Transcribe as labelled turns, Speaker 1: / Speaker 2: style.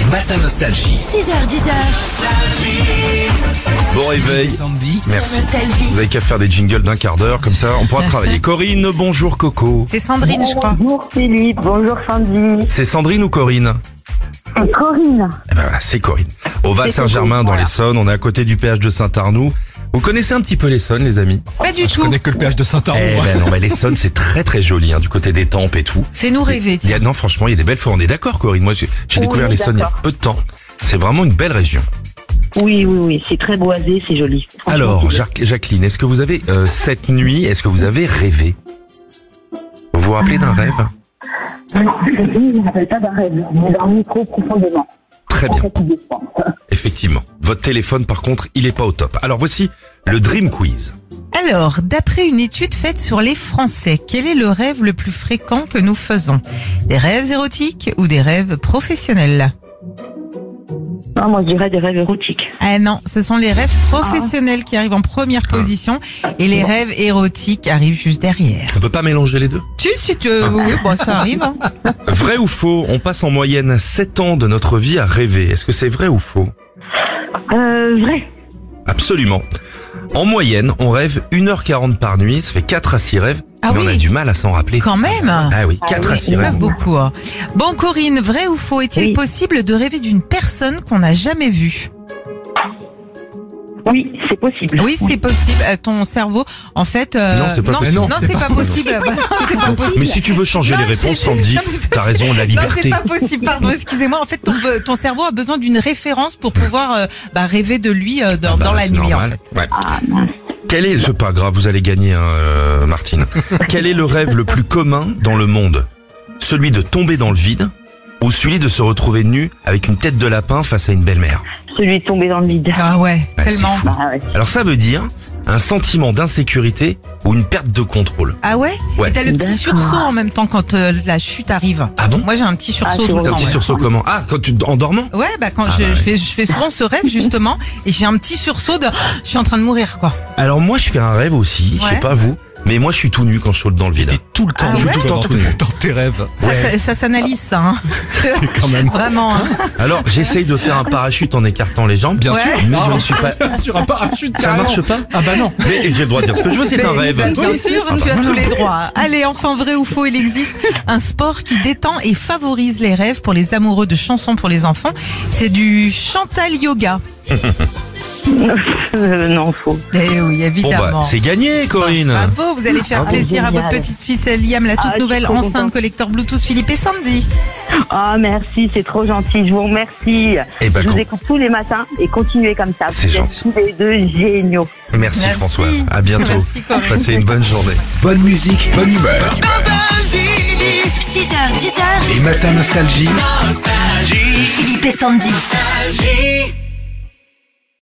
Speaker 1: Matin Nostalgie.
Speaker 2: 6h10.
Speaker 3: Bon réveil.
Speaker 1: Sandy.
Speaker 3: Merci.
Speaker 2: Nostalgie.
Speaker 3: Vous avez qu'à faire des jingles d'un quart d'heure, comme ça on pourra travailler. Corinne, bonjour Coco.
Speaker 4: C'est Sandrine, je crois.
Speaker 5: Bonjour Philippe, bonjour Sandy.
Speaker 3: C'est Sandrine ou Corinne?
Speaker 5: C'est Corinne.
Speaker 3: Eh ben voilà, c'est Corinne. Au Val Saint-Germain dans
Speaker 5: voilà.
Speaker 3: l'Essonne, on est à côté du péage de Saint-Arnoux. Vous connaissez un petit peu l'Essonne, les amis?
Speaker 4: Pas du
Speaker 1: Je
Speaker 4: tout.
Speaker 1: connais que le péage de Saint-Arnoux.
Speaker 3: Eh ben non, mais l'Essonne c'est très très joli, du côté des Tempes et tout.
Speaker 4: Fais-nous rêver, tiens.
Speaker 3: Non, franchement, il y a des belles forêts. On est d'accord, Corinne. Moi, j'ai
Speaker 5: Oui,
Speaker 3: découvert l'Essonne il y a
Speaker 5: d'accord.
Speaker 3: peu de temps. C'est vraiment une belle région.
Speaker 5: Oui, c'est très boisé, c'est joli. Franchement,
Speaker 3: Alors,
Speaker 5: c'est bien.
Speaker 3: Jacqueline, est-ce que vous avez cette nuit, est-ce que vous avez rêvé? Vous vous rappelez d'un rêve?
Speaker 5: Non, je ne me rappelle pas d'un rêve, j'ai dormi trop profondément.
Speaker 3: Très bien.
Speaker 5: Fatigué, je pense.
Speaker 3: Effectivement. Votre téléphone, par contre, il est pas au top. Alors voici le Dream Quiz.
Speaker 4: Alors, d'après une étude faite sur les Français, quel est le rêve le plus fréquent que nous faisons? Des rêves érotiques ou des rêves professionnels?
Speaker 5: Non, moi je dirais des rêves érotiques.
Speaker 4: Ah non, ce sont les rêves professionnels qui arrivent en première position et les rêves érotiques arrivent juste derrière.
Speaker 3: On peut pas mélanger les deux?
Speaker 4: Si tu oui, bon, ça arrive. Hein.
Speaker 3: Vrai ou faux? On passe en moyenne 7 ans de notre vie à rêver. Est-ce que c'est vrai ou faux?
Speaker 5: Vrai.
Speaker 3: Absolument. En moyenne, on rêve 1h40 par nuit. Ça fait 4 à 6 rêves.
Speaker 4: Ah
Speaker 3: mais on
Speaker 4: oui.
Speaker 3: a du mal à s'en rappeler.
Speaker 4: Quand même.
Speaker 3: Ah oui, 4 à 6
Speaker 4: Pas
Speaker 3: rêves.
Speaker 4: beaucoup. Hein. Bon, Corinne, vrai ou faux? Est-il
Speaker 5: Oui.
Speaker 4: possible de rêver d'une personne qu'on n'a jamais vue?
Speaker 5: Oui, c'est possible.
Speaker 4: Oui, c'est possible. Ton cerveau, en fait...
Speaker 3: Non, c'est pas possible.
Speaker 4: Non,
Speaker 1: Non,
Speaker 4: c'est pas possible. Bah, non, c'est pas possible.
Speaker 3: Mais si tu veux changer les réponses, Sandy, t'as raison, la
Speaker 4: Non,
Speaker 3: liberté.
Speaker 4: c'est pas possible. Pardon, excusez-moi. En fait, ton cerveau a besoin d'une référence pour pouvoir rêver de lui dans la
Speaker 3: c'est
Speaker 4: nuit. En
Speaker 3: normal.
Speaker 4: fait.
Speaker 3: Ouais.
Speaker 5: Ah mince.
Speaker 3: Quel est, c'est pas grave, vous allez gagner, Martine. Quel est le rêve le plus commun dans le monde? Celui de tomber dans le vide ou celui de se retrouver nu avec une tête de lapin face à une belle-mère?
Speaker 5: Celui de tomber dans le vide.
Speaker 4: Ah ouais,
Speaker 3: Ouais,
Speaker 4: tellement.
Speaker 3: c'est fou.
Speaker 5: Ah ouais.
Speaker 3: Alors ça veut dire un sentiment d'insécurité ou une perte de contrôle.
Speaker 4: Ah ouais,
Speaker 3: Ouais.
Speaker 4: Et t'as le petit
Speaker 5: D'accord.
Speaker 4: sursaut en même temps quand la chute arrive.
Speaker 3: Ah bon?
Speaker 4: Moi j'ai un petit sursaut
Speaker 5: Ah,
Speaker 4: tout le
Speaker 5: c'est
Speaker 4: temps.
Speaker 3: Un petit
Speaker 4: ouais.
Speaker 3: sursaut comment? Ah, quand tu en dormant?
Speaker 4: Ouais, quand
Speaker 3: Ah
Speaker 4: je,
Speaker 3: bah
Speaker 4: je fais souvent ce rêve justement et j'ai un petit sursaut de je suis en train de mourir quoi.
Speaker 3: Alors moi je fais un rêve aussi, je sais
Speaker 4: Ouais.
Speaker 3: pas vous, mais moi je suis tout nu quand je saute dans le vide.
Speaker 1: T'es tout le temps,
Speaker 4: Ah
Speaker 1: je
Speaker 4: ouais
Speaker 1: suis tout le temps
Speaker 3: Dans-
Speaker 1: tout nu. Dans tes rêves.
Speaker 4: Ça s'analyse ça. Hein.
Speaker 1: C'est quand même.
Speaker 4: Vraiment. Hein.
Speaker 3: Alors j'essaye de faire un parachute en écartant les jambes,
Speaker 1: Bien
Speaker 4: Ouais.
Speaker 1: sûr.
Speaker 3: mais je ne suis pas.
Speaker 1: Sur un parachute.
Speaker 3: Ça
Speaker 1: carrément.
Speaker 3: marche pas?
Speaker 1: Ah bah non.
Speaker 3: Mais j'ai le droit de dire ce que je veux, c'est un
Speaker 4: Mais,
Speaker 3: rêve.
Speaker 4: Bien sûr,
Speaker 3: Ah bah
Speaker 4: tu as
Speaker 3: voilà.
Speaker 4: tous les droits. Allez, enfin vrai ou faux, il existe un sport qui détend et favorise les rêves pour les amoureux de chansons pour les enfants. C'est du Chantal Yoga.
Speaker 5: Non, faux.
Speaker 4: Eh oui,
Speaker 3: Bon
Speaker 4: évidemment.
Speaker 3: bah c'est gagné Corinne.
Speaker 4: Bravo, vous allez faire
Speaker 3: Bravo.
Speaker 4: plaisir à votre
Speaker 5: Génial.
Speaker 4: petite fille Liam, la toute
Speaker 5: Ah, je suis
Speaker 4: nouvelle
Speaker 5: trop
Speaker 4: enceinte
Speaker 5: contente.
Speaker 4: collector Bluetooth Philippe et Sandy.
Speaker 5: Ah merci, c'est trop gentil, je vous remercie.
Speaker 3: Eh ben,
Speaker 5: Je vous
Speaker 3: con-
Speaker 5: écoute tous les matins et continuez comme ça.
Speaker 3: C'est
Speaker 5: Vous êtes
Speaker 3: gentil.
Speaker 5: tous les deux géniaux.
Speaker 3: Merci Françoise. À bientôt.
Speaker 4: Merci, Corinne.
Speaker 3: Passez une bonne journée.
Speaker 1: Bonne musique, bonne humeur.
Speaker 2: 6h10.
Speaker 1: Les matins Nostalgie.
Speaker 2: Philippe et Sandy.